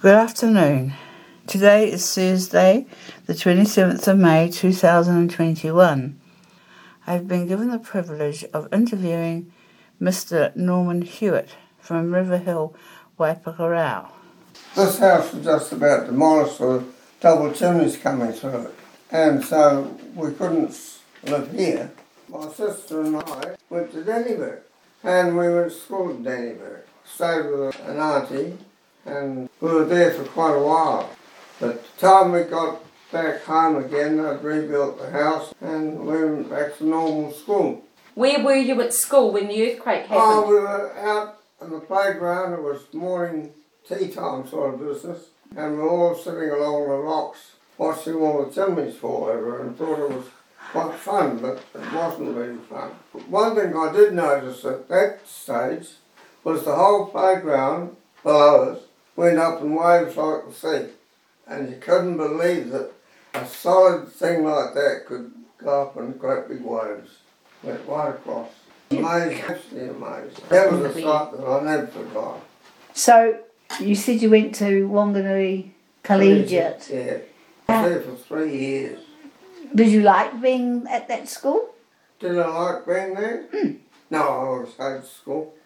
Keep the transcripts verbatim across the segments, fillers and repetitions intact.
Good afternoon. Today is Thursday, the twenty-seventh of May two thousand twenty-one. I've been given the privilege of interviewing Mister Norman Hewitt from Riverhill, Waipakarau. This house was just about demolished with double chimneys coming through it, and so we couldn't live here. My sister and I went to Dannyburg, and we went to school at Dannyburg. Stayed with an auntie, and we were there for quite a while. But the time we got back home again, they'd rebuilt the house, and we went back to normal school. Where were you at school when the earthquake happened? Oh, we were out on the playground. It was morning tea time sort of business, and we were all sitting along the rocks watching all the chimneys fall over, and thought it was quite fun, but it wasn't really fun. One thing I did notice at that stage was the whole playground below us went up in waves like the sea, and you couldn't believe that a solid thing like that could go up in great big waves. Went right across. Amazing, absolutely amazing. That was a sight that I never forgot. So, you said you went to Wanganui Collegiate. Yeah, I was there for three years. Did you like being at that school? Did I like being there? Mm. No, I always hated school.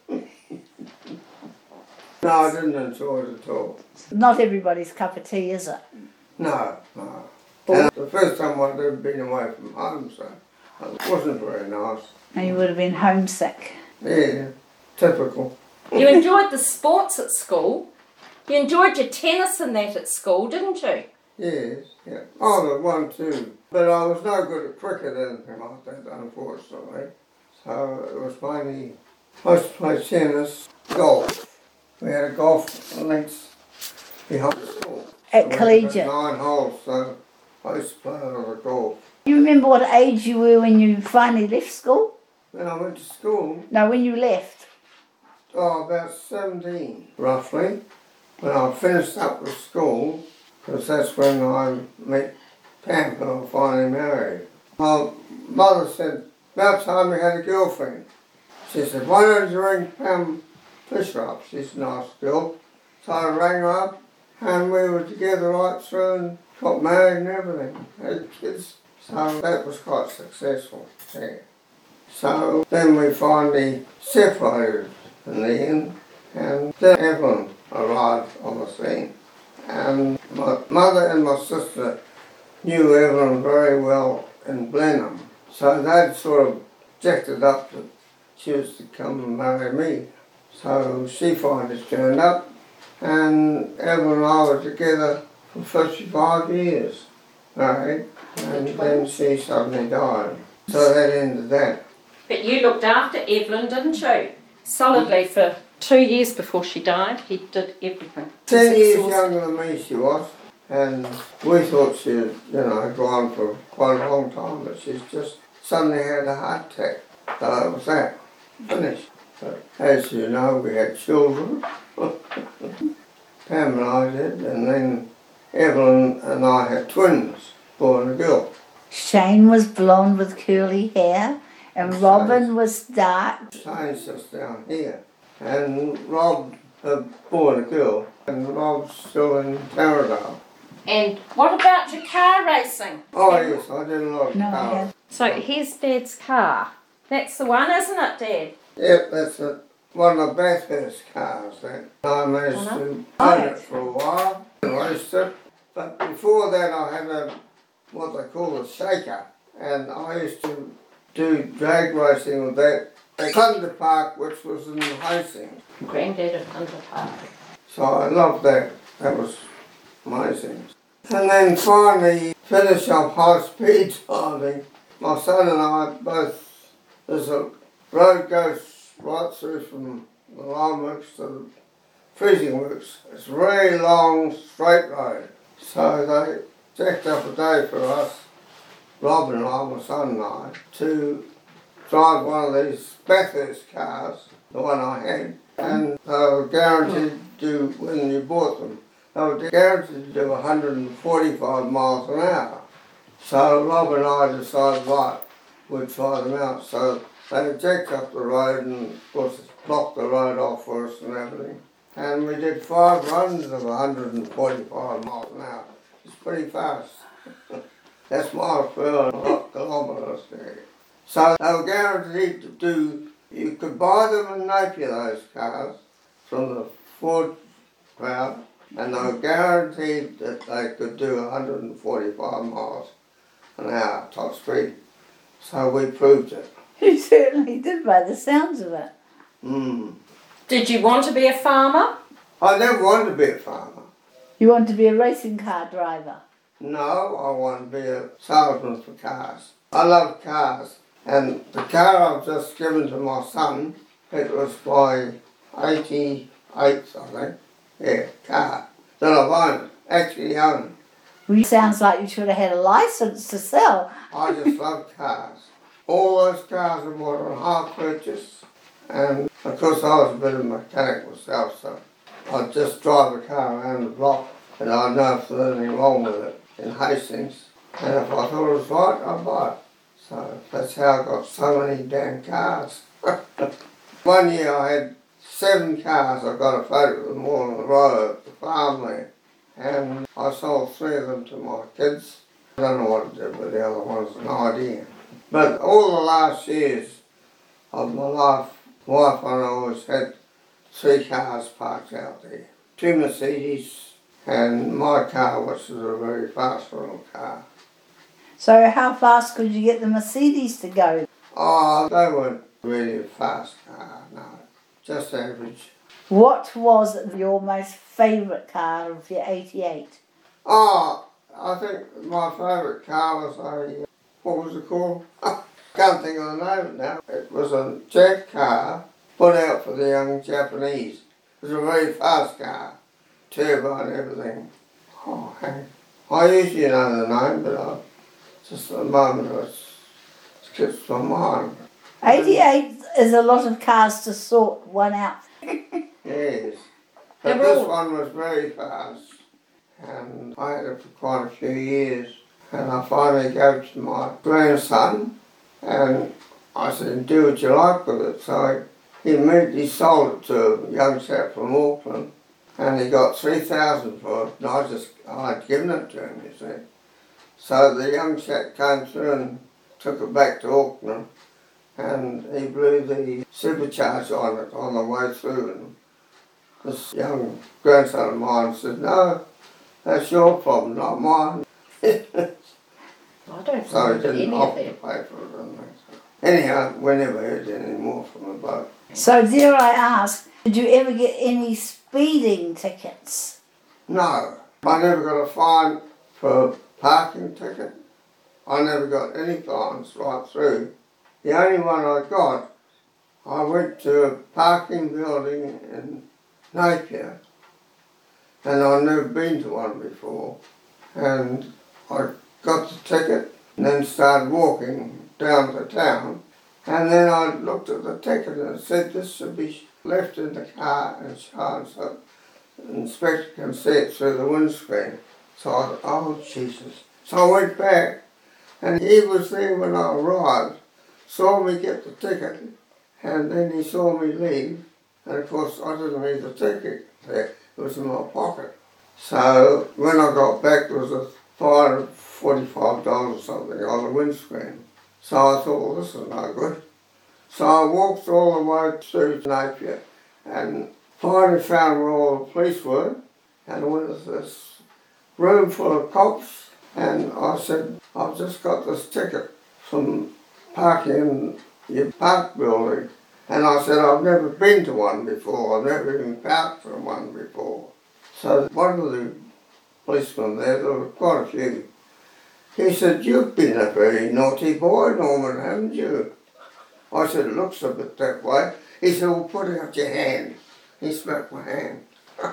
No, I didn't enjoy it at all. Not everybody's cup of tea, is it? No, no. And the first time I'd ever been away from home, so it wasn't very nice. And you would have been homesick. Yeah, typical. You enjoyed the sports at school. You enjoyed your tennis and that at school, didn't you? Yes, yeah. Oh, the one too. But I was no good at cricket or anything like that, unfortunately. So it was mainly, I used to play tennis, golf. We had a golf links behind the school. At So we Collegiate? had nine holes, so I used to play a lot of golf. You remember what age you were when you finally left school? When I went to school, No, when you left. oh, about seventeen, roughly. When I finished up with school, because that's when I met Pam, who I finally married. My mother said, about time we had a girlfriend. She said, why don't you ring Pam Fisher up? She's a nice girl. So I rang her up, and we were together right through and got married and everything. Had kids. So that was quite successful. Yeah. So then we finally separated in the end, and then Evelyn arrived on the scene. And my mother and my sister knew Evelyn very well in Blenheim, so they'd sort of jacked it up that she was to come and marry me. So she finally turned up, and Evelyn and I were together for fifty-five years, married, and then she suddenly died. So that ended that. But you looked after Evelyn, didn't you? Solidly for two years before she died. He did everything. Ten years younger than me she was, and we thought she had, you know, gone for quite a long time, but she's just suddenly had a heart attack. So that was that. Finished. But as you know, we had children. Pam and I did, and then Evelyn and I had twins, boy and a girl. Shane was blonde with curly hair, and Robin was dark. Shane's just down here. And Rob, a boy and a girl, and Rob's still in Taradale. And what about your car racing? Oh yes, I did a lot of No, I cars. had- So here's Dad's car. That's the one, isn't it, Dad? Yep, that's a, one of Bathurst cars that I managed Uh-huh. to own it for a while and raced it. But before that I had a, what they call a shaker, and I used to do drag racing with that at Thunder Park, which was in Hastings. Granddad at Thunder Park. So I loved that. That was amazing. And then finally finished up high speed driving. My son and I both, there's a road goes right through from the lime works to the freezing works. It's a very long straight road. So they jacked up a day for us, Rob and I, my son and I, to drive one of these Bathurst cars, the one I had, and they were guaranteed to do, when you bought them, they were guaranteed to do one hundred forty-five miles an hour. So Rob and I decided, right, we'd try them out. So they jacked up the road and, of course, blocked the road off for us and everything. And we did five runs of one hundred forty-five miles an hour. It's pretty fast. That's miles per hour, not kilometres there. So they were guaranteed to do, you could buy them in Napier, those cars, from the Ford crowd, and they were guaranteed that they could do one hundred forty-five miles an hour top speed. So we proved it. You certainly did by the sounds of it. Mm. Did you want to be a farmer? I never wanted to be a farmer. You want to be a racing car driver? No, I want to be a salesman for cars. I love cars. And the car I've just given to my son, it was my eighty-eighth, I think, yeah, car that I've owned, actually owned. Well, sounds like you should have had a license to sell. I just love cars. All those cars I bought on half purchase, and of course I was a bit of a mechanic myself, so I'd just drive a car around the block and I'd know if there's anything wrong with it in Hastings, and if I thought it was right, I'd buy it. So that's how I got so many damn cars. One year I had seven cars. I got a photo of them all on the road at the farm there. And I sold three of them to my kids. I don't know what I did with the other ones, no idea. But all the last years of my life, my wife and I always had three cars parked out there. Two Mercedes and my car, which is a very fast little car. So how fast could you get the Mercedes to go? Oh, they weren't really a fast car, no. Just average. What was your most favourite car of your eighty-eight? Oh, I think my favourite car was a, what was it called? Can't think of the name of it now. It was a jet car put out for the young Japanese. It was a very fast car, turbo and everything. Oh, hang. I usually know the name, but I, just at the moment it's slips my mind. eighty-eight is a lot of cars to sort one out. Yes. But They're this all- one was very fast, and I had it for quite a few years. And I finally gave it to my grandson, and I said, do what you like with it. So he immediately sold it to a young chap from Auckland, and he got three thousand for it, and I just, I'd given it to him, you see. So the young chap came through and took it back to Auckland, and he blew the supercharger on it on the way through, and this young grandson of mine said, no, that's your problem, not mine. I don't So he remember didn't any of offer to them. pay for it. And that. Anyhow, we never heard any more from the bloke. So dare I ask, did you ever get any speeding tickets? No, I never got a fine for a parking ticket. I never got any fines right through. The only one I got, I went to a parking building in Napier, and I'd never been to one before, and I got the ticket and then started walking down to town, and then I looked at the ticket and it said this should be left in the car and shown so the inspector can see it through the windscreen. So I thought, oh Jesus. So I went back, and he was there when I arrived, saw me get the ticket, and then he saw me leave, and of course I didn't leave the ticket there, it was in my pocket. So when I got back there was a fine of forty-five dollars or something on the windscreen. So I thought, well, this is no good. So I walked all the way through Napier and finally found where all the police were, and there was this room full of cops, and I said, I've just got this ticket from parking in your park building. And I said, I've never been to one before, I've never even parked from one before. So one of the policemen there, there were quite a few, he said, you've been a very naughty boy, Norman, haven't you? I said, it looks a bit that way. He said, well, put out your hand. He smacked my hand.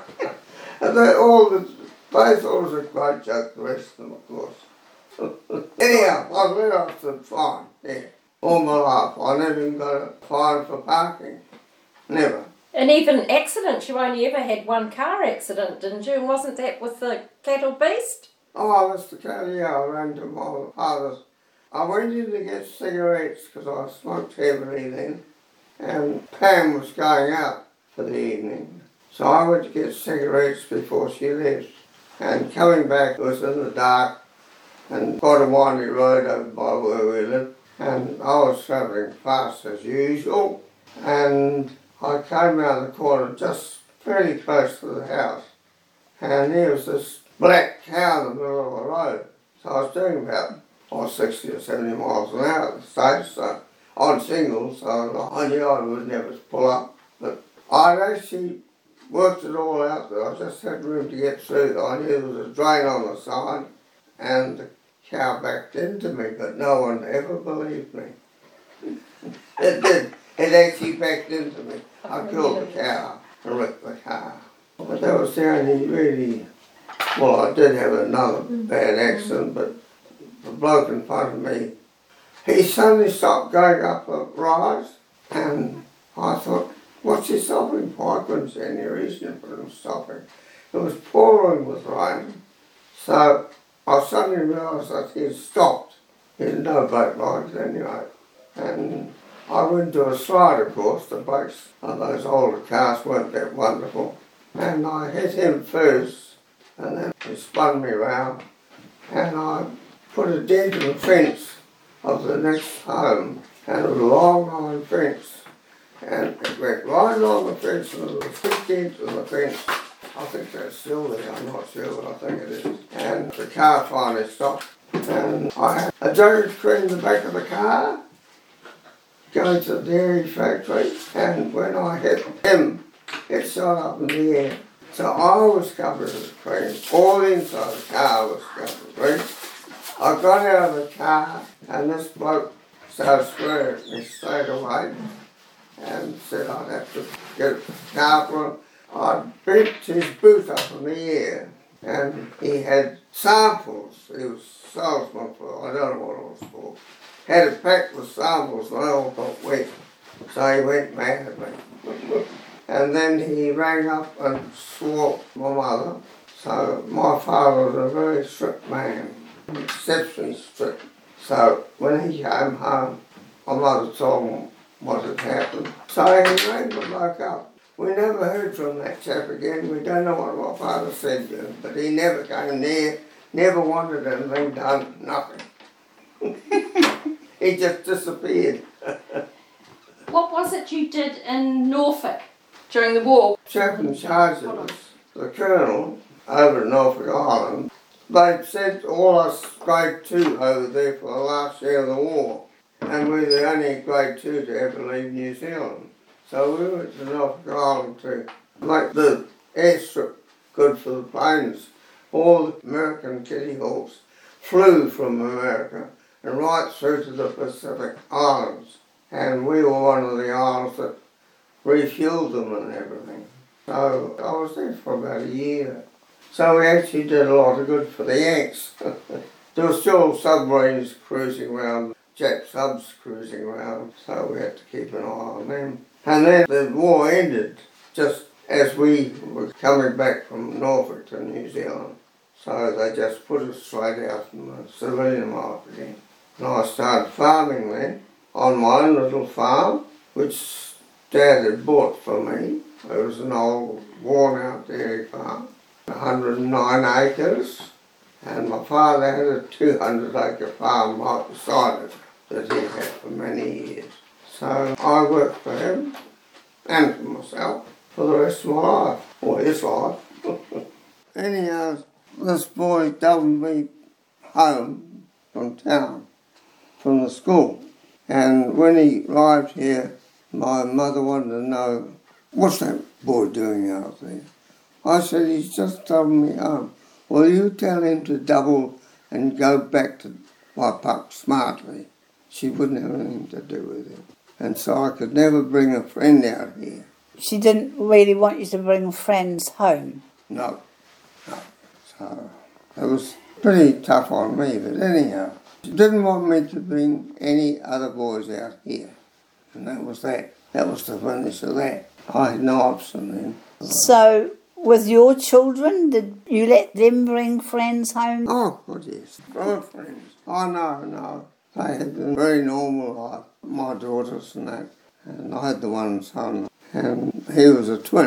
And they all, the, they thought it was a great joke, the rest of them, of course. Anyhow, I was let off the fine, yeah. All my life, I never even got a fine for parking. Never. And even accidents, you only ever had one car accident, didn't you? And wasn't that with the cattle beast? Oh, that's the car, yeah, I ran to my father's. I went in to get cigarettes because I smoked heavily then, and Pam was going out for the evening. So I went to get cigarettes before she left. And coming back, it was in the dark and quite a windy road over by where we lived. And I was travelling fast as usual. And I came round the corner just fairly close to the house. And there was this black cow in the middle of the road. So I was doing about oh, sixty or seventy miles an hour at the stage, so on singles, so I knew I would never pull up. But I'd actually worked it all out that I just had room to get through. I knew there was a drain on the side and the cow backed into me, but no one ever believed me. It did. It actually backed into me. I killed the cow and wrecked the car. But that was the only really, well, I did have another bad accident, but the bloke in front of me, he suddenly stopped going up a rise, and I thought, what's he stopping for? I couldn't see any reason for him stopping. It was pouring with rain, so I suddenly realised that he had stopped. He had no brake lines anyway, and I went to a slide, of course. The brakes of those older cars weren't that wonderful, and I hit him first, and then he spun me round, and I put a dent in the fence of the next home, and it was a long iron fence, and it went right along the fence, and there was a thick dent in the fence. I think that's still there, I'm not sure, but I think it is. And the car finally stopped, and I had a joke between the back of the car, going to the dairy factory, and when I hit him, it shot up in the air. So I was covered in cream, all inside the car was covered in cream. I got out of the car, and this bloke started swearing at me straight away and said I'd have to get a car for him. I bent his boot up in the air, and he had samples. He was a salesman for, I don't know what it was for. Had it packed with samples, and they all got wet. So he went mad at me. And then he rang up and swore my mother. So my father was a very strict man. Exceptionally strict. So when he came home, my mother told him what had happened. So he rang the bloke up. We never heard from that chap again. We don't know what my father said to him, but he never came near, never wanted anything done, nothing. He just disappeared. What was it you did in Norfolk during the war? Chap in charge of us, the colonel over at Norfolk Island, they'd sent all us grade two over there for the last year of the war, and we were the only grade two to ever leave New Zealand. So we went to Norfolk Island to make the airstrip good for the planes. All the American Kitty Hawks flew from America and right through to the Pacific Islands. And we were one of the islands that refueled them and everything. So I was there for about a year. So we actually did a lot of good for the Yanks. There were still submarines cruising around, Jap subs cruising around, so we had to keep an eye on them. And then the war ended just as we were coming back from Norfolk to New Zealand. So they just put us straight out in the civilian life again. And I started farming then on my own little farm, which Dad had bought for me. It was an old worn-out dairy farm, one hundred and nine acres. And my father had a two hundred acre farm right beside it that he had for many years. So I worked for him and for myself for the rest of my life, or his life. Anyhow, this boy doubled me home from town, from the school. And when he arrived here, my mother wanted to know, what's that boy doing out there? I said, he's just doubling me home. Well, you tell him to double and go back to Waipup smartly. She wouldn't have anything to do with it. And so I could never bring a friend out here. She didn't really want you to bring friends home? No, no. So it was pretty tough on me, but anyhow. She didn't want me to bring any other boys out here. And that was that. That was the finish of that. I had no option then. So, with your children, did you let them bring friends home? Oh, good, yes. Good friends. Oh, no, no. They had a very normal life. My daughters and that. And I had the one son. And he was a twin.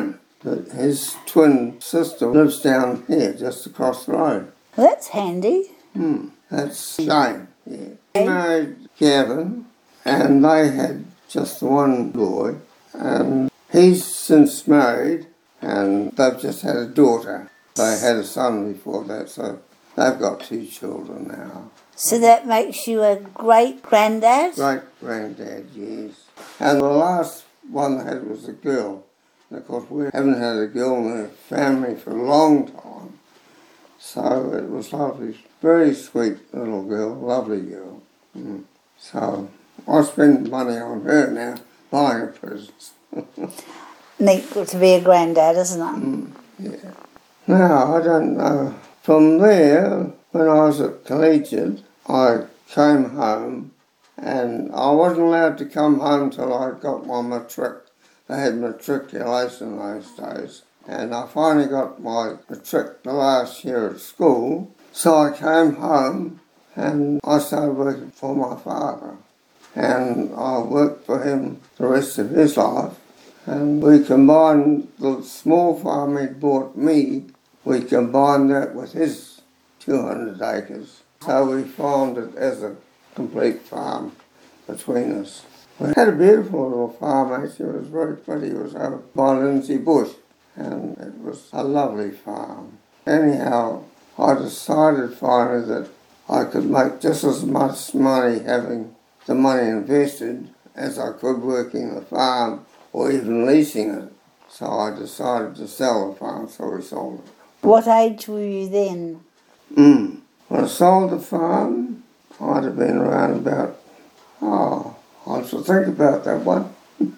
But his twin sister lives down here, just across the road. Well, that's handy. Hmm, that's Shane, yeah. He married Gavin, and they had just the one boy, and he's since married, and they've just had a daughter. They had a son before that, so they've got two children now. So that makes you a great-granddad? Great-granddad, yes. And the last one they had was a girl. And of course, we haven't had a girl in the family for a long time. So it was lovely. Very sweet little girl, lovely girl. Mm. So I spend money on her now, buying her presents. Neat to be a granddad, isn't it? Mm, yeah. Now, I don't know. From there, when I was at collegiate, I came home, and I wasn't allowed to come home till I got my matric. They had matriculation those days. And I finally got my matric the last year at school. So I came home and I started working for my father. And I worked for him the rest of his life. And we combined the small farm he'd bought me, we combined that with his two hundred acres. So we farmed it as a complete farm between us. We had a beautiful little farm, actually. It was very pretty. It was over by Lindsay Bush, and it was a lovely farm. Anyhow, I decided finally that I could make just as much money having the money invested as I could working the farm or even leasing it. So I decided to sell the farm, so we sold it. What age were you then? Mm. When I sold the farm, I'd have been around about, oh, I have to think about that one.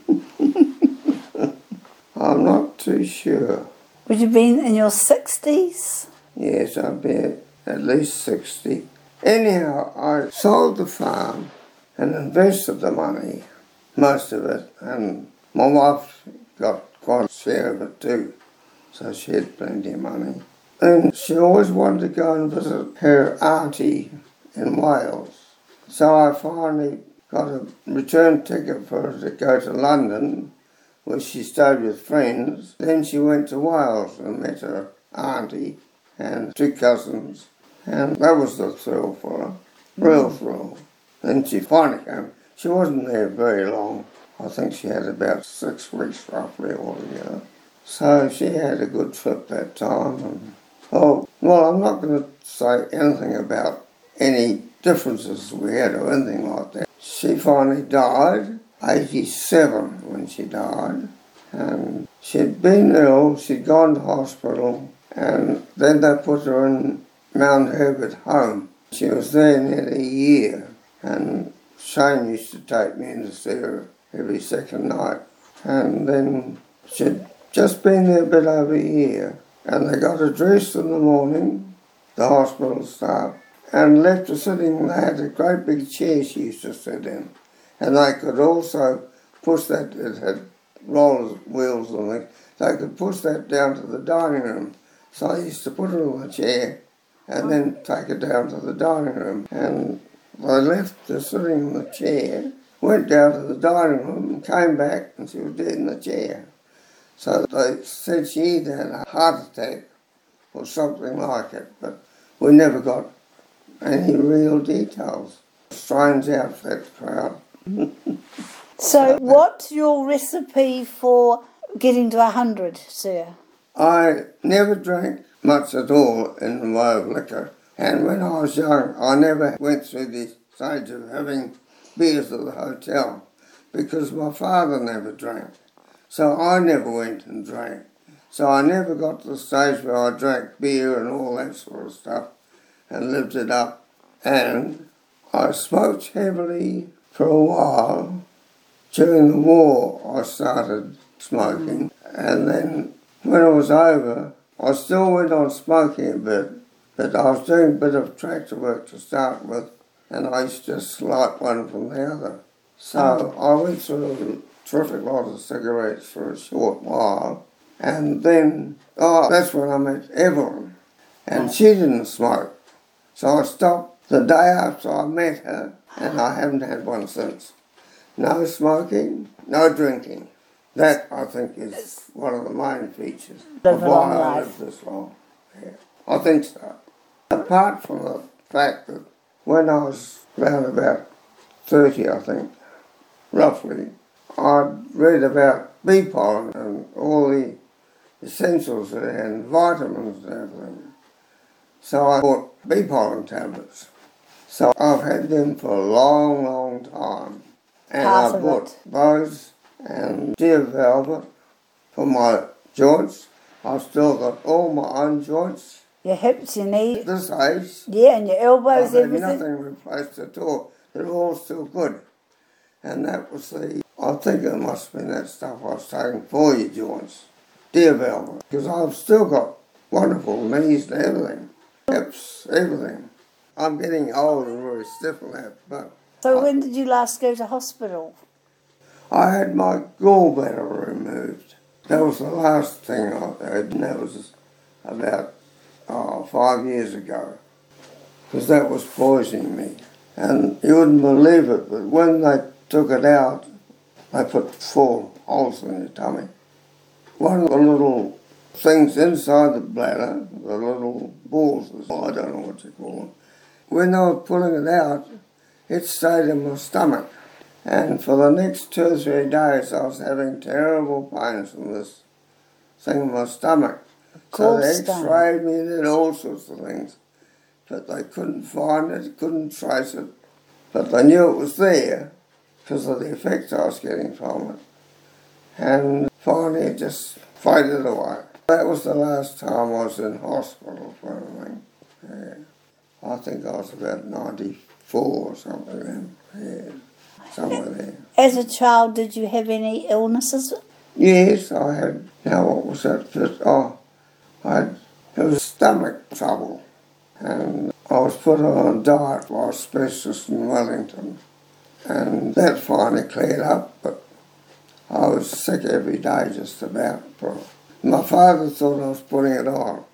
I'm not too sure. Would you have been in your sixties? Yes, I'd be at least sixty. Anyhow, I sold the farm and invested the money, most of it, and my wife got quite a share of it too, so she had plenty of money. And she always wanted to go and visit her auntie in Wales. So I finally got a return ticket for her to go to London, where she stayed with friends. Then she went to Wales and met her auntie and two cousins, and that was the thrill for her, real thrill. Then she finally came. She wasn't there very long. I think she had about six weeks roughly altogether. So she had a good trip that time. And, oh, well, I'm not going to say anything about any differences we had or anything like that. She finally died, eighty-seven when she died, and she'd been ill, she'd gone to hospital, and then they put her in Mount Herbert Home. She was there nearly a year, and Shane used to take me in to see her every second night. And then she'd just been there a bit over a year, and they got her dressed in the morning, the hospital staff, and left her sitting. They had a great big chair she used to sit in, and they could also push that, it had rollers, wheels and things, they could push that down to the dining room. So I used to put her in the chair and then take her down to the dining room. And I left her sitting in the chair, went down to the dining room and came back, and she was dead in the chair. So they said she either had a heart attack or something like it, but we never got any real details. Strange outfit crowd. So what's your recipe for getting to a hundred, sir? I never drank much at all in the way of liquor, and when I was young I never went through the stage of having beers at the hotel because my father never drank, so I never went and drank. So I never got to the stage where I drank beer and all that sort of stuff and lived it up. And I smoked heavily for a while. During the war I started smoking, and then when it was over I still went on smoking a bit, but I was doing a bit of tractor work to start with, and I used to just light one from the other. So I went through a terrific lot of cigarettes for a short while, and then, oh, that's when I met Evelyn, and she didn't smoke. So I stopped the day after I met her, and I haven't had one since. No smoking, no drinking. That, I think, is one of the main features Live of a long why I life. live this long. Yeah, I think so. Apart from the fact that when I was around about thirty, I think, roughly, I'd read about bee pollen and all the essentials and vitamins and everything. So I bought bee pollen tablets. So I've had them for a long, long time. And Half I of bought it. those and deer velvet for my joints. I've still got all my own joints. Your hips, your knees, At this age, yeah, and your I've elbows, had everything. nothing replaced at all. They're all still good. And that was the, I think it must have been that stuff I was taking for your joints. Deer velvet. Because I've still got wonderful knees and everything. Hips, everything. I'm getting old and very stiff and that, but So when did you last go to hospital? I had my gallbladder removed. That was the last thing I had, and that was about oh, five years ago, because that was poisoning me. And you wouldn't believe it, but when they took it out, they put four holes in your tummy. One of the little things inside the bladder, the little balls, I don't know what you call them, when they were pulling it out, it stayed in my stomach. And for the next two or three days, I was having terrible pains from this thing in my stomach. So they Gallstone. x-rayed me and did all sorts of things. But they couldn't find it, couldn't trace it. But they knew it was there because of the effects I was getting from it. And finally it just faded away. That was the last time I was in hospital for anything. Yeah. I think I was about ninety-four or something then. Yeah, somewhere there. As a child, did you have any illnesses? Yes, I had, now what was that? Just, oh, I had, it was stomach trouble. And I was put on a diet by a specialist in Wellington. And that finally cleared up, but I was sick every day just about. My father thought I was putting it on.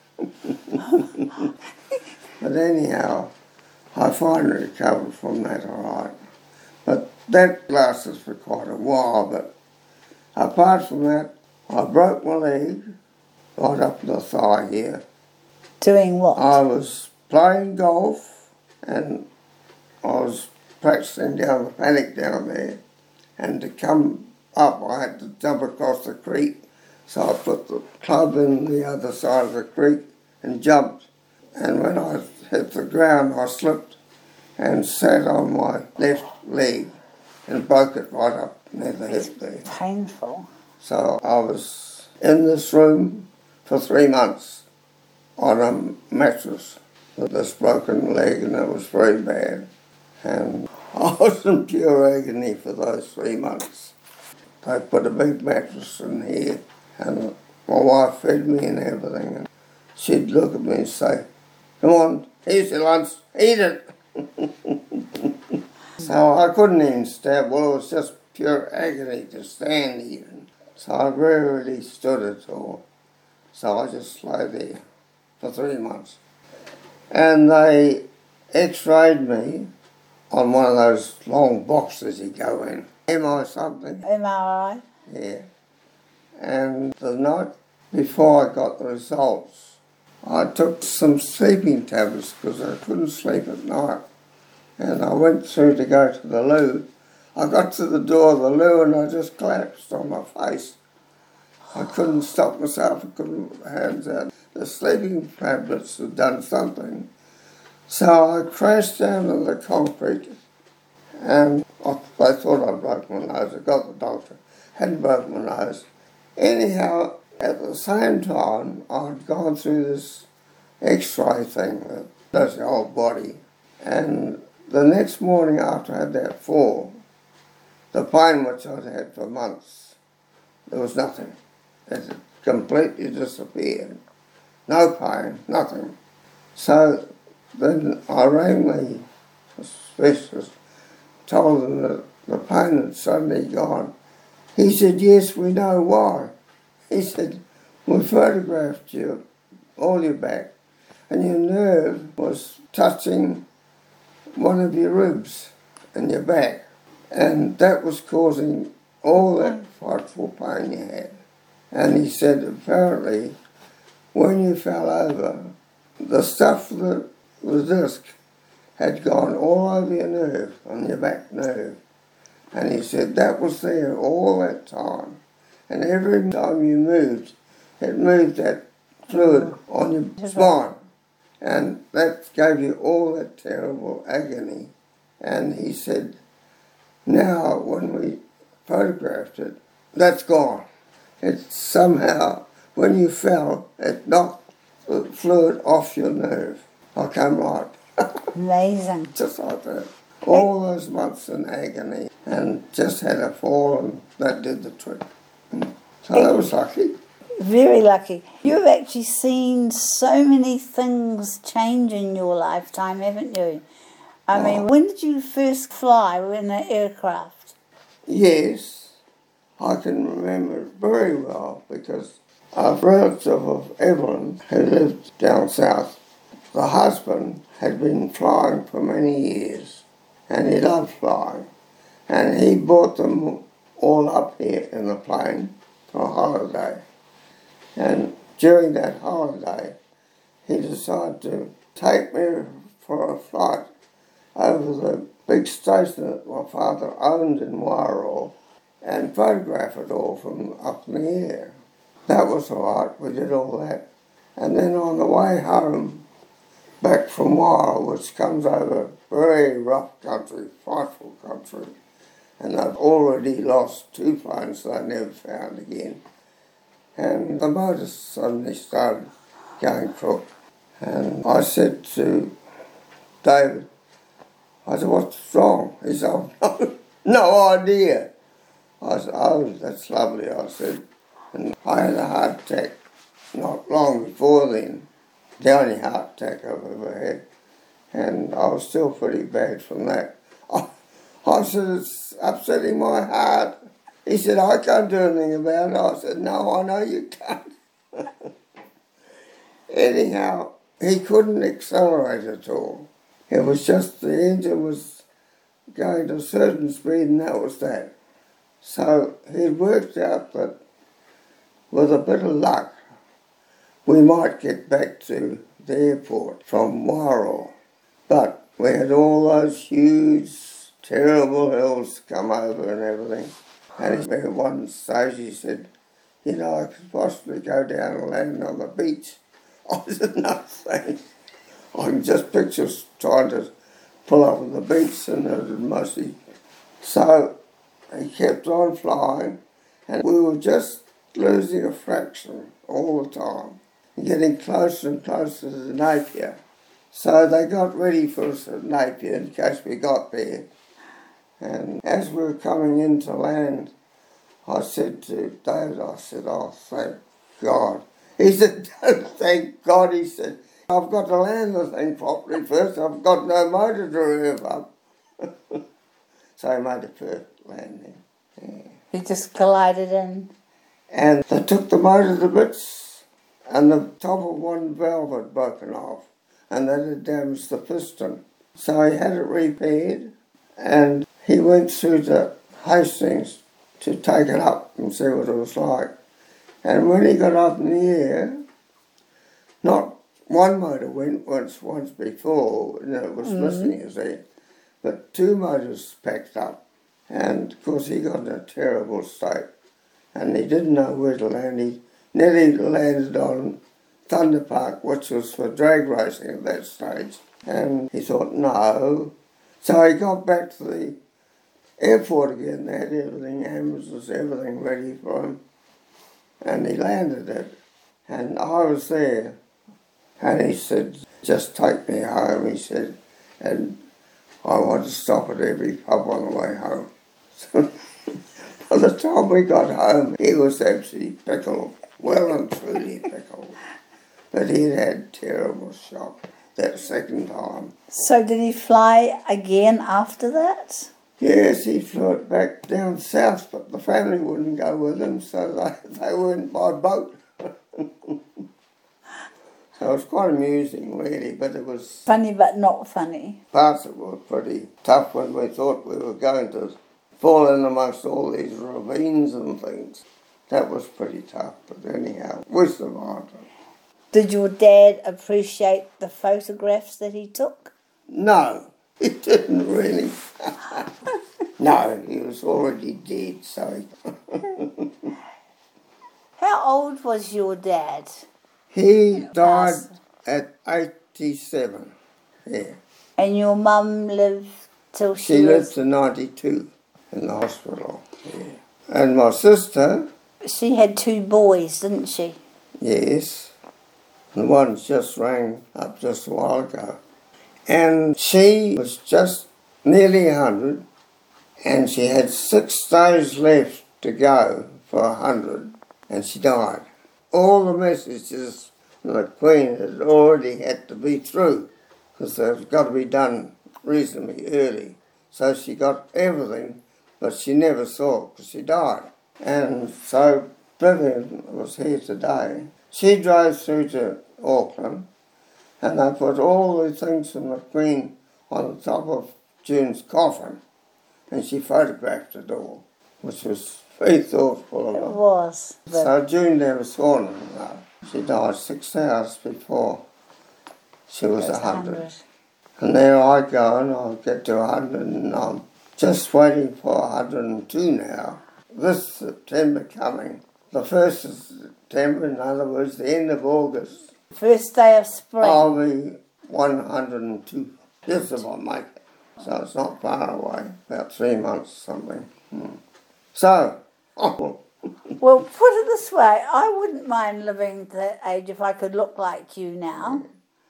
But anyhow, I finally recovered from that all right. But that lasted for quite a while, but apart from that, I broke my leg right up the thigh here. Doing what? I was playing golf and I was practicing down the paddock down there, and to come up I had to jump across the creek, so I put the club in the other side of the creek and jumped, and when I hit the ground I slipped and sat on my left leg and broke it right up near the hip there. Painful. So I was in this room for three months on a mattress with this broken leg, and it was very bad. And I was in pure agony for those three months. They put a big mattress in here, and my wife fed me and everything, and she'd look at me and say, "Come on, here's your lunch, eat it." So I couldn't even stand. Well, it was just pure agony to stand even. So I rarely stood at all. So I just lay there for three months. And they x-rayed me on one of those long boxes you go in. M I something. M R I? Yeah. And the night before I got the results, I took some sleeping tablets because I couldn't sleep at night. And I went through to go to the loo. I got to the door of the loo and I just collapsed on my face. I couldn't stop myself, I couldn't put my hands out. The sleeping tablets had done something. So I crashed down to the concrete and I, they thought I broke my nose. I got the doctor, hadn't broken my nose. Anyhow, at the same time, I'd gone through this x-ray thing that does your whole body. And the next morning after I had that fall, the pain which I'd had for months, there was nothing. It had completely disappeared. No pain, nothing. So then I rang the specialist, told him that the pain had suddenly gone. He said, "Yes, we know why." He said, "We photographed you, all your back, and your nerve was touching one of your ribs in your back, and that was causing all that frightful pain you had. And he said apparently when you fell over, the stuff that the disc had gone all over your nerve, on your back nerve. And he said that was there all that time. And every time you moved, it moved that fluid on your spine. And that gave you all that terrible agony. And he said, now when we photographed it, that's gone. It somehow, when you fell, it knocked the fluid off your nerve. I came right. Amazing. Just like that. All those months in agony, and just had a fall, and that did the trick. So that was lucky. Very lucky. You've actually seen so many things change in your lifetime, haven't you? I Oh. mean, when did you first fly in an aircraft? Yes, I can remember it very well because a relative of Evelyn who lived down south, the husband had been flying for many years and he loved flying, and he brought them all up here in the plane for a holiday. And during that holiday he decided to take me for a flight over the big station that my father owned in Wairau and photograph it all from up in the air. That was all right, we did all that. And then on the way home, back from Wairau, which comes over very rough country, frightful country, and they've already lost two planes they never found again. And the motor suddenly started going crook. And I said to David, I said, what's wrong? He said, oh, no, no idea. I said, oh, that's lovely, I said. And I had a heart attack not long before then, the only heart attack I've ever had. And I was still pretty bad from that. I, I said, it's upsetting my heart. He said, I can't do anything about it. I said, no, I know you can't. Anyhow, he couldn't accelerate at all. It was just the engine was going to a certain speed and that was that. So he'd worked out that with a bit of luck, we might get back to the airport from Wairau. But we had all those huge, terrible hills come over and everything. And at one stage he said, you know, I could possibly go down and land on the beach. I said, no thanks. I can just picture trying to pull up on the beach and it was mostly. So he kept on flying and we were just losing a fraction all the time, getting closer and closer to the Napier. So they got ready for us at Napier in case we got there. And as we were coming in to land, I said to David, I said, oh, thank God. He said, don't thank God. He said, I've got to land the thing properly first. I've got no motor to rev up. So he made a perfect landing. Yeah. You just glided in. And they took the motor to bits, and the top of one valve had broken off, and that had damaged the piston. So he had it repaired, and he went through to Hastings to take it up and see what it was like. And when he got up in the air, not one motor went once once before, and it was mm-hmm. missing, you see, but two motors packed up. And of course he got in a terrible state, and he didn't know where to land. He nearly landed on Thunder Park, which was for drag racing at that stage. And he thought, no. So he got back to the airport again. They had everything, ambulances, everything ready for him. And he landed it. And I was there. And he said, just take me home, he said. And I want to stop at every pub on the way home. So by the time we got home, he was absolutely pickled, well and truly pickled. But he'd had terrible shock that second time. So did he fly again after that? Yes, he flew it back down south, but the family wouldn't go with him, so they, they went by boat. So it was quite amusing, really, but it was... Funny but not funny. Parts of it were pretty tough when we thought we were going to falling amongst all these ravines and things. That was pretty tough, but anyhow, we survived it. Did your dad appreciate the photographs that he took? No, he didn't really. No, he was already dead, so... How old was your dad? He died at eighty-seven, yeah. And your mum lived till she, She was... lived to ninety-two in the hospital, yeah. And my sister... She had two boys, didn't she? Yes. The one just rang up just a while ago. And she was just nearly a hundred, and she had six days left to go for a hundred, and she died. All the messages from the Queen had already had to be through, because they've got to be done reasonably early. So she got everything, but she never saw it because she died. And so Vivian was here today. She drove through to Auckland, and they put all the things from the Queen on the top of June's coffin, and she photographed it all, which was very thoughtful of her. It was. So June never saw them, no. She died six hours before she was a hundred. And there I go, and I'll get to a hundred, and I'm just waiting for a hundred and two now. This September coming, the first of September, in other words, the end of August. First day of spring. I'll be one hundred and two. Yes, if I make it. So it's not far away, about three months or something. Hmm. So, oh, Well, put it this way, I wouldn't mind living to that age if I could look like you now.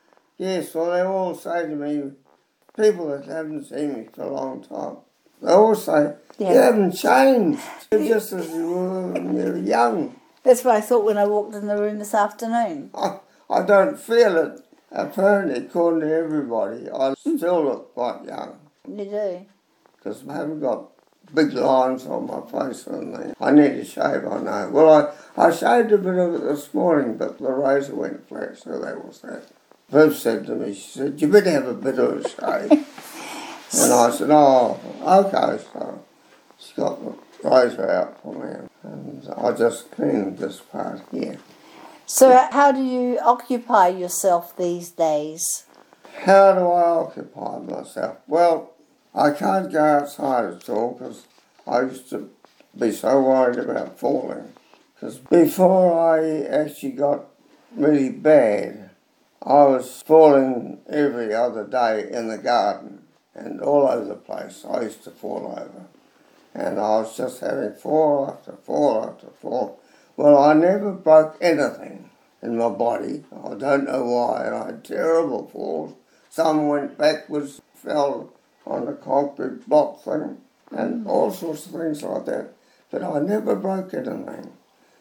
yes, well, they all say to me, people that haven't seen me for a long time, they all say, Yeah. you haven't changed. You're just as you were when you were young. That's what I thought when I walked in the room this afternoon. I, I don't feel it. Apparently, according to everybody, I still look quite young, You do? because I haven't got big lines on my face or anything. I need to shave, I know. Well, I, I shaved a bit of it this morning, but the razor went flat, so that was that. Viv said to me, she said, you better have a bit of a shave. And I said, oh, okay. So she got the razor out for me, and I just cleaned this part here. So how do you occupy yourself these days? How do I occupy myself? Well, I can't go outside at all because I used to be so worried about falling. Because before I actually got really bad, I was falling every other day in the garden and all over the place. I used to fall over. And I was just having fall after fall after fall. Well, I never broke anything in my body. I don't know why. I had terrible falls. Some went backwards, fell on the concrete block thing, and all sorts of things like that. But I never broke anything.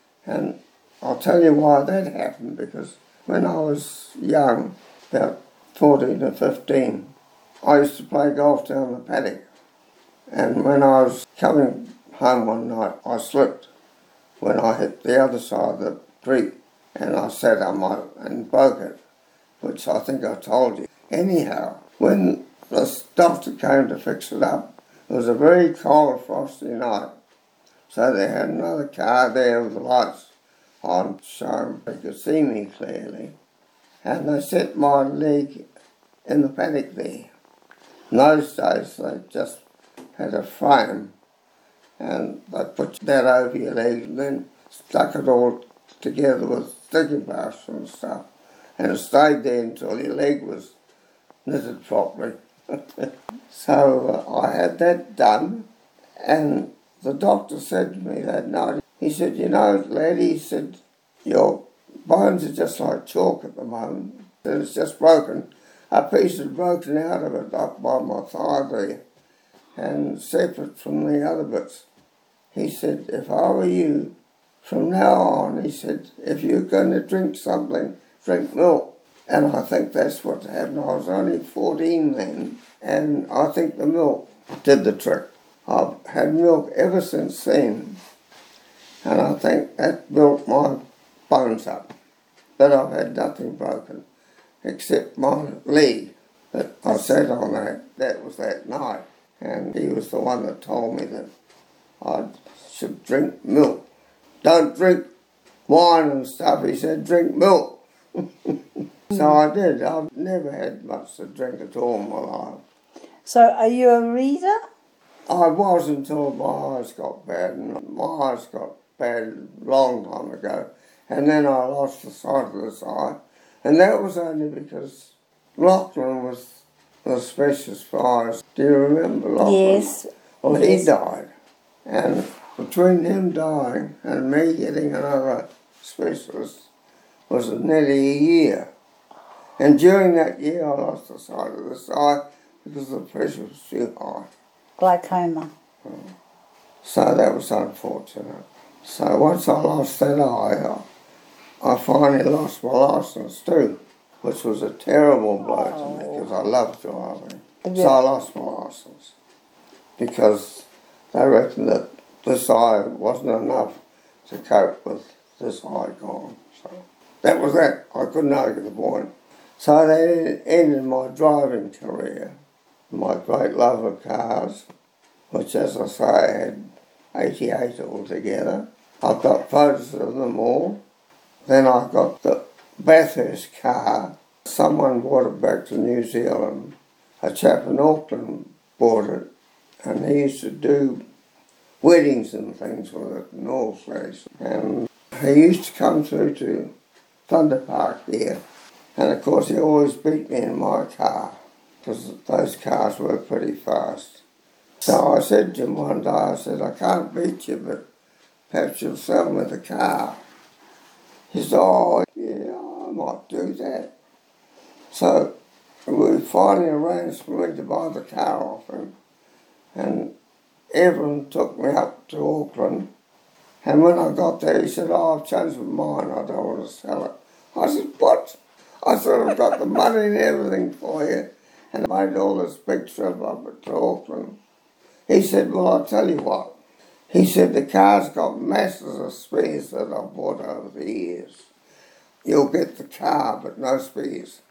And I'll tell you why that happened, because when I was young, about fourteen or fifteen, I used to play golf down the paddock. And when I was coming home one night, I slipped when I hit the other side of the creek, and I sat on my and broke it, which I think I told you. Anyhow, when the doctor came to fix it up, it was a very cold, frosty night. So they had another car there with the lights on, so they could see me clearly. And they set my leg in the paddock there. In those days, they just had a frame, and they put that over your leg and then stuck it all together with sticking plaster and stuff. And it stayed there until your leg was knitted properly. So uh, I had that done, and the doctor said to me that night, he said, you know, lad, he said, your bones are just like chalk at the moment. And it's just broken. A piece is broken out of it up by my thigh there, and separate from the other bits. He said, if I were you, from now on, he said, if you're going to drink something, drink milk. And I think that's what happened. I was only fourteen then, and I think the milk did the trick. I've had milk ever since then, and I think that built my bones up. But I've had nothing broken, except my leg. But I sat on that, that was that night, and he was the one that told me that I should drink milk. Don't drink wine and stuff, he said, drink milk. So I did. I've never had much to drink at all in my life. So are you a reader? I was until my eyes got bad, and my eyes got bad a long time ago, and then I lost the sight of this eye, and that was only because Lachlan was the specialist for eyes. Do you remember Lachlan? Yes. Well, yes. he died, and between him dying and me getting another specialist was nearly a year. And during that year I lost the sight of this eye because the pressure was too high. Glaucoma. So that was unfortunate. So once I lost that eye, I finally lost my licence too, which was a terrible blow to me because I loved driving. So I lost my licence because they reckoned that this eye wasn't enough to cope with this eye gone. So that was that. I couldn't argue the point. So that ended my driving career, my great love of cars, which, as I say, I had eighty-eight altogether. I've got photos of them all. Then I got the Bathurst car. Someone brought it back to New Zealand. A chap in Auckland bought it, and he used to do weddings and things with it and all sorts. And he used to come through to Thunder Park here. And of course he always beat me in my car because those cars were pretty fast. So I said to him one day, I said, I can't beat you, but perhaps you'll sell me the car. He said, oh, yeah, I might do that. So we finally arranged for me to buy the car off him. And Evelyn took me up to Auckland. And when I got there, he said, oh, I've changed my mind, I don't want to sell it. I said, what? I said, I've got the money and everything for you. And I made all this big trip up to Auckland. He said, well, I'll tell you what. He said, the car's got masses of spares that I've bought over the years. You'll get the car, but no spares.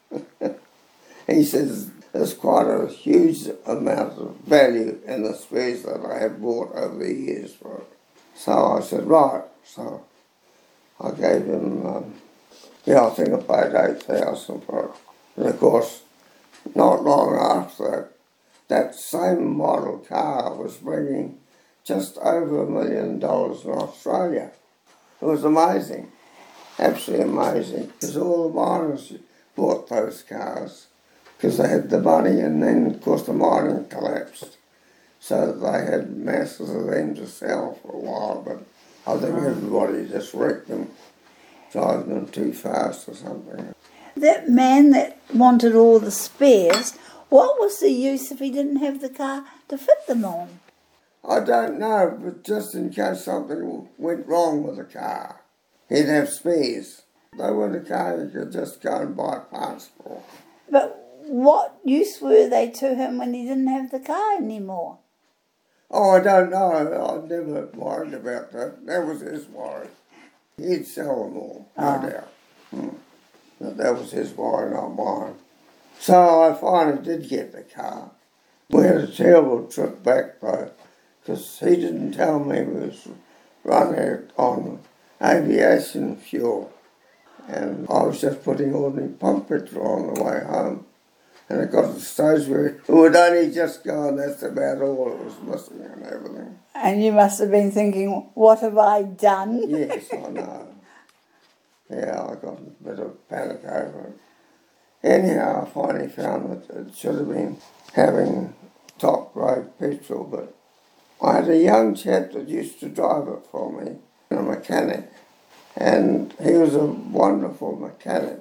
He says, there's quite a huge amount of value in the spares that I have bought over the years for it. So I said, right. So I gave him... Um, Yeah, I think I paid eight thousand for it. And of course, not long after that, that same model car was bringing just over a million dollars in Australia. It was amazing, absolutely amazing, because all the miners bought those cars because they had the money, and then of course the mining collapsed. So they had masses of them to sell for a while, but I think everybody just wrecked them. Driving them too fast or something. That man that wanted all the spares, what was the use if he didn't have the car to fit them on? I don't know, but just in case something went wrong with the car, he'd have spares. They weren't a car you could just go and buy parts for. But what use were they to him when he didn't have the car anymore? Oh, I don't know. I never worried about that. That was his worry. He'd sell them all, no Oh. doubt. Hmm. But that was his worry, not mine. So I finally did get the car. We had a terrible trip back, though, because he didn't tell me we was running it on aviation fuel. And I was just putting ordinary pump petrol on the way home. And it got to the stage where it would only just go, and that's about all it was missing and everything. And you must have been thinking, what have I done? Yes, I know. Yeah, I got a bit of panic over it. Anyhow, I finally found that it should have been having top-grade petrol, but I had a young chap that used to drive it for me, a mechanic, and he was a wonderful mechanic.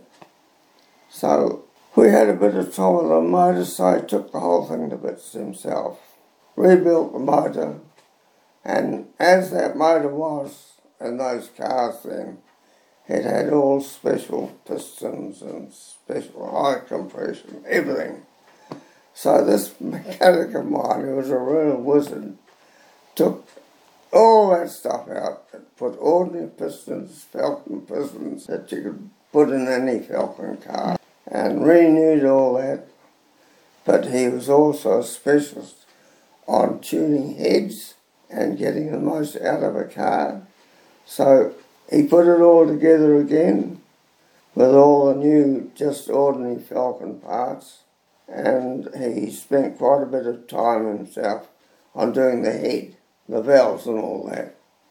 So we had a bit of trouble with the motor, so he took the whole thing to bits himself, rebuilt the motor, and as that motor was in those cars then, it had all special pistons and special high compression, everything. So this mechanic of mine, who was a real wizard, took all that stuff out, put ordinary pistons, Falcon pistons that you could put in any Falcon car, and renewed all that. But he was also a specialist on tuning heads and getting the most out of a car. So he put it all together again with all the new, just ordinary Falcon parts, and he spent quite a bit of time himself on doing the head, the valves and all that.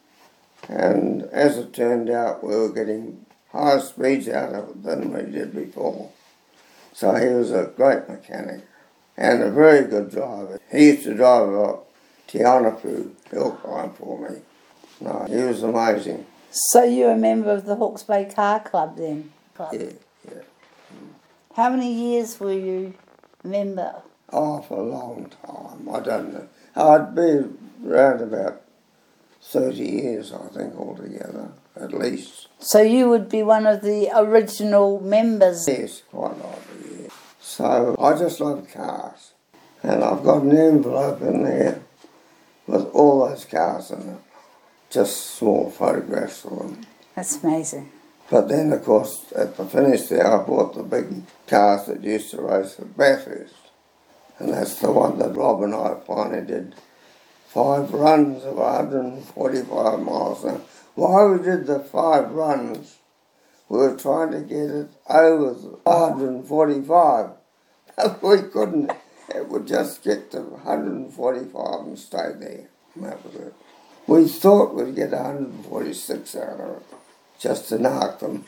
And as it turned out, we were getting higher speeds out of it than we did before. So he was a great mechanic and a very good driver. He used to drive a Te Anapū hill climb for me. No, he was amazing. So you're a member of the Hawke's Bay Car Club then? Club. Yeah, yeah. How many years were you a member? Oh, for a long time. I don't know. I'd be around about thirty years, I think, altogether, at least. So you would be one of the original members? Yes, quite likely, yeah. So I just love cars. And I've got an envelope in there with all those cars in it. Just small photographs of them. That's amazing. But then, of course, at the finish there, I bought the big cars that used to race at Bathurst. And that's the one that Rob and I finally did five runs of one hundred forty-five miles an hour. While we did the five runs, we were trying to get it over one hundred forty-five. We couldn't. It would just get to one hundred forty-five and stay there. And that was it. We thought we'd get one hundred forty-six out of it, just to knock them.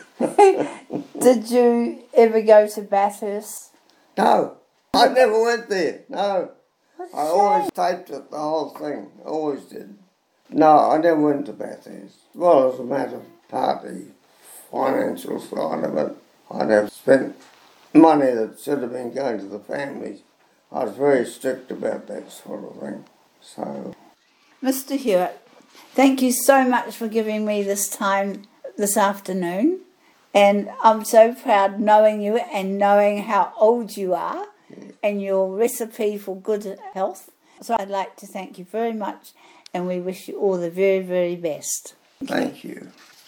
Did you ever go to Bathurst? No, I never went there, no. What a I shame. always taped it, the whole thing, always did. No, I never went to Bathurst. Well, as a matter of partly financial side of it, I never spent money that should have been going to the families. I was very strict about that sort of thing. So, Mister Hewitt, thank you so much for giving me this time this afternoon. And I'm so proud knowing you and knowing how old you are and your recipe for good health. So I'd like to thank you very much and we wish you all the very, very best. thank you.